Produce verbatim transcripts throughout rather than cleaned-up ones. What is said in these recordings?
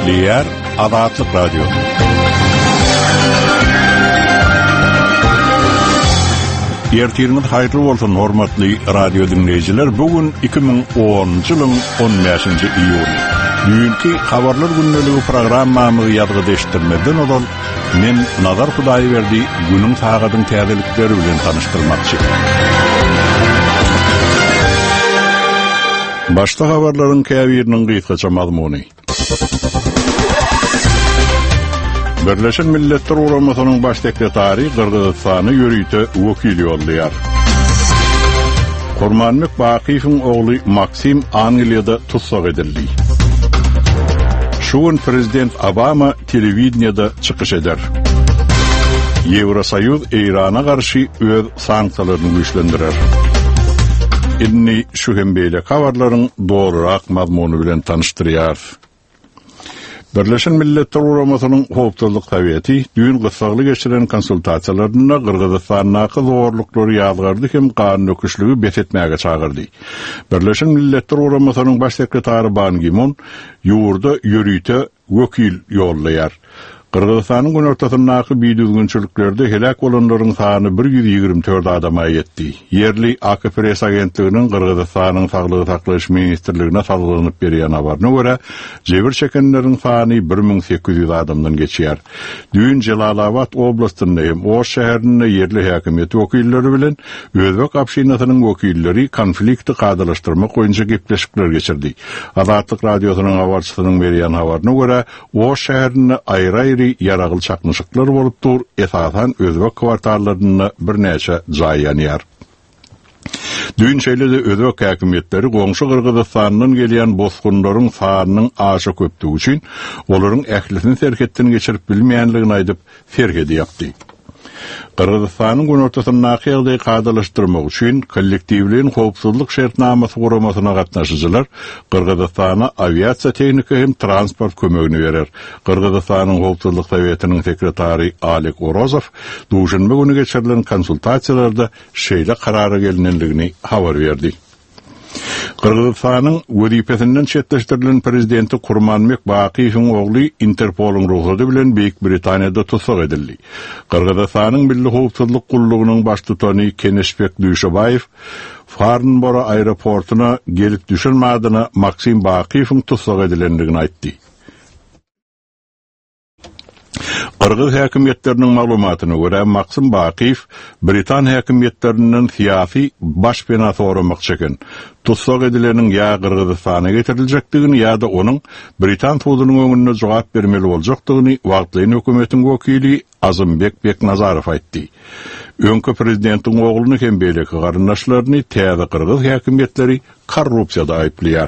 Ayıplıyer Azatlık Radyo. Ertiriniz hayırlı olsun hormatly radio dinleyiciler. Bugün iki bin onuncu yılın on beşinci iyul. Dünkü habarlar günneligi programmamyzy ýadga deşdirmeden odan men Nazar Hudaýberdi günüň taýgadyň täzelikleri bilen tanıştyrmakçy. Başta habarlaryň käbiriniň gysgaça mazmuny. Birleşen Milletler Uramasının baş sekretari Kırgızistan'ı yürüyte vekil yollaýar. Kurmanlyk Bakiýewiň ogly Maksim Angliyada tutsak edildi. Şuun Prezident Obama televideniyada çıkış eder. Yevrosoýuz Irana garşy öz sanksiýalaryny güýçlendirer. Inni şu hembeýle habarlaryň dogrurak mazmuny bilen tanıştyrýar. Birleşen Milletler Uramasının Howpsuzlyk Sowiýeti düň gysgaly geçiren konsultasiýalaryna Kırgızstanyňky zorluklary ýazgardy hem kanun öküşlügi betetmäge çagyrdy. Birleşen Milletler Uramasının baş sekretary Ban Ki-moon ýurda ýürüýte wekil ýollaýar. Kırgızstanyň gün ortasyndaky biýdüzgünçiliklerde helak bolanlaryň sany bir ýüz ýigirme dört adama ýetdi. Yerli A K P press agentliginiň Kırgızstanyň saglygy saklaş ministrligine salgynyp berýän habaryna görä, jebir çekenleriň sany bir min sekiz ýüz adamdan geçýär. Düň Jelalabad oblastynda hem o şäherinde yerli häkimet wekilleri bilen Özbek Abşynasynyň wekilleri konflikti gadalaşdyrmak boýunça gepleşikler geçirdi. Azatlyk radiosynyň habarçysynyň berýän habaryna görä, o şäherinde aýry yaragyl çaknyşyklar bolup dur, esasan Özbek kwartallaryna bir näçe jaý ýanýar. Düň şeýlede Özbek häkimetleri goňşy Kırgızstanyň gelýän bozgunlaryň sanynyň aşy köpdigi üçin olaryň ählisini serhetden geçirip bilmeýänligini aýdyp serhedi ýapdy. Kırgızstanyň gün ortasyndaky ýagdaýy gadalaşdyrmak üçin kollektiwliň howpsuzlyk şertnamasy guramasyna gatnaşyjylar Kırgızstana aviasiýa tehnika hem transport kömegini berer. Kırgızstanyň Howpsuzlyk Sowiýetiniň sekretary Alek Orozow duşanby güni geçirilen konsultasiýalarda şeýle karara gelinenligini habar berdi. Kırgızstanyň wezipesinden çetleşdirilen prezidenti Kurmanlyk Bakiýewiň ogly Interpoluň ruhsady bilen Büyük Britaniýada tutsak edildi. Kırgızstanyň Milli Howpsuzlyk Gullugynyň baş tutany Kenesbek Duşabaýew Farnboro aeroportuna gelip düşülmädine Maksim Bakiýewiň tutsak edilenligini aýtdy. Kırgız häkimetleriniň maglumatyna görä Maksim Bakiýew Britan häkimetlerinden siýasy başpena soramakçy eken. Tutsak edileniň ýa Kırgızstana getirilejekdigini ýa-da onuň Britan sudynyň öňünde jogap bermeli boljakdygyny wagtlyň hökümetiň wekili Azymbek Beknazarow aýtdy. Öňkü prezidentiň ogluny hem beýleki garyndaşlaryny täze Kırgız häkimetleri korrupsiýada aýplaýar.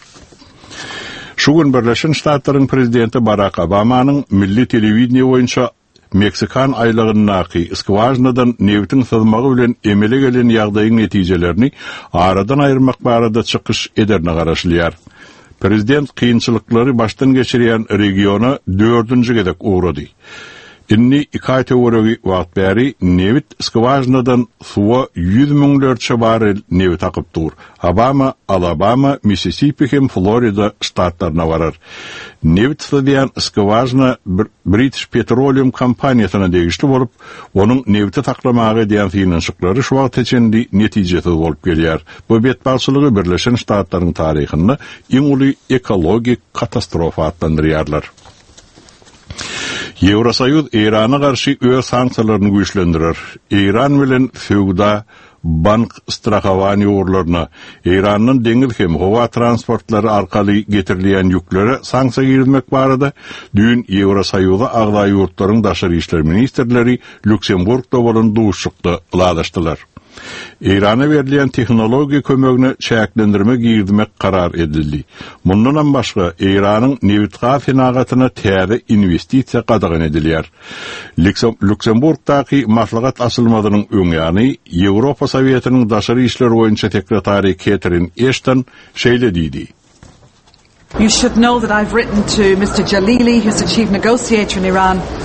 Şu gün Birleşen Ştatlaryň prezidenti Barack Obamanyň milli telewidenýe boýunça Meksikan aýlygyndaky skvajnadan neftiň sızmagy bilen emele gelen ýagdaýyň netijelerini aradan aýyrmak barada çykyş ederine garaşlýar. Prezident kynçylyklary başdan geçirýän regiona dördünji gezek uğrady. Inni iki ay teorigi wagt bäri newit skvajnadan suwa yüz miňlerçe barel newit akyp dur. Obama, Alabama, Mississippi hem Florida ştatlaryna barar. Newit sydýan skvajna British Petroleum kompaniýasyna degişli bolup, onuň newti taklamagy diýen finansyklary şu wagt içinde netijesiz bolup gelýär. Bu betbaşçylygy Birleşen Ştatlaryň taryhynda iň uly ekologik katastrofa adlandyrýarlar. Yevrosoýuz Irana garşy öz sanksiýalaryny güýçlendirer. İran bilen feowda bank strahowany urlaryna, Iranyň deňiz hem howa transportlary arkaly getirilýän ýüklere sanksiýa girmek barada düň Yevrosoýuza agdaý ýurtlaryň daşary işler ministrleri Lüksemburgda bolan duşukda ulaşdylar. İrana berilýän tehnologiýa kömegine çäklendirmek girmek karar edildi. Mundan başga İranyň newitga finagatyna täze investisiýa gadagan edilýär. Lüksemburgdaky maslahat asylmadynyň öňýany Ýewropa Sowiýetiniň daşary işler boýunça sekretary Catherine Ashton şeýle diýdi. You should know that I've written to Mister Jalili, who's the chief negotiator in Iran,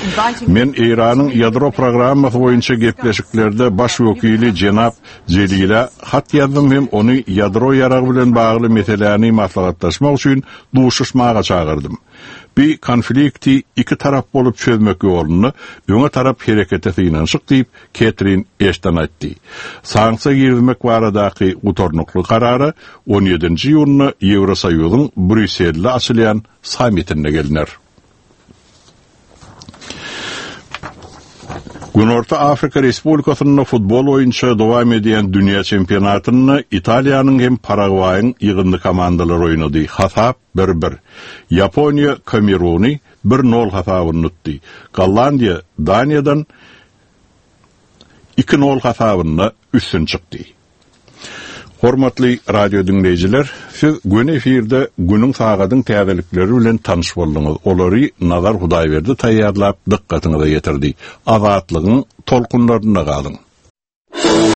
Men İran'ın yadro programması boyunca gepleşiklerde baş vekili Cenab Celil'e hat yazdım hem onu yadro yarağı bilen bağlı meselelerini maslahatlaşmak için duşuşmağa çağırdım. Bir konflikti iki taraf bolup çözmek yolunu öňe taraf harekete sığınanşyk diýip Catherine Ashton aýtdy. Sanksiýa girmek baradaky utornukly karary on ýedinji ýylyny Ýewrosoýuzyň Brüsselde açylýan sammitinde gelinir. Günorta Afrika Respublikasynyň futbol oýunçy dowam edýän dünýä çempionatyny Italiýanyň hem Paraguay'yň ýygyndy komandalary oýnady. Hasap bir bir. Yaponiya Kameruni bir nol hasabyny tutdy. Gollandiýa Daniýadan iki nol hasabyny üstün çykdy. Hormatly radio dinleyijiler, siz gün efirde günüň sagatyň täzelikleri bilen tanyş boldyňyz. Olary Nazar Hudaýberdi taýýarlap dikkatiňize getirdi. Azatlygyň tolkunlaryna galyň.